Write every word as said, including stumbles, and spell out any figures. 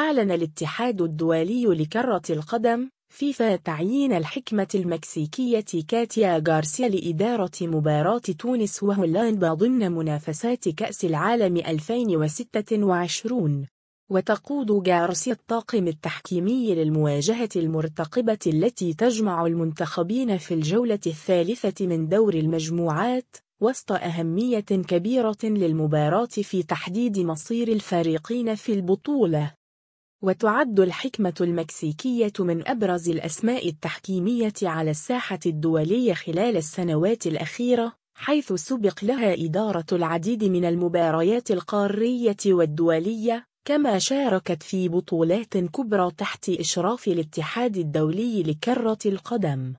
أعلن الاتحاد الدولي لكرة القدم فيفا تعيين الحكمة المكسيكية كاتيا غارسيا لإدارة مباراة تونس وهولندا ضمن منافسات كأس العالم ألفين وستة وعشرين، وتقود غارسيا الطاقم التحكيمي للمواجهة المرتقبة التي تجمع المنتخبين في الجولة الثالثة من دور المجموعات، وسط أهمية كبيرة للمباراة في تحديد مصير الفريقين في البطولة. وتعد الحكمة المكسيكية من أبرز الأسماء التحكيمية على الساحة الدولية خلال السنوات الأخيرة، حيث سبق لها إدارة العديد من المباريات القارية والدولية، كما شاركت في بطولات كبرى تحت إشراف الاتحاد الدولي لكرة القدم.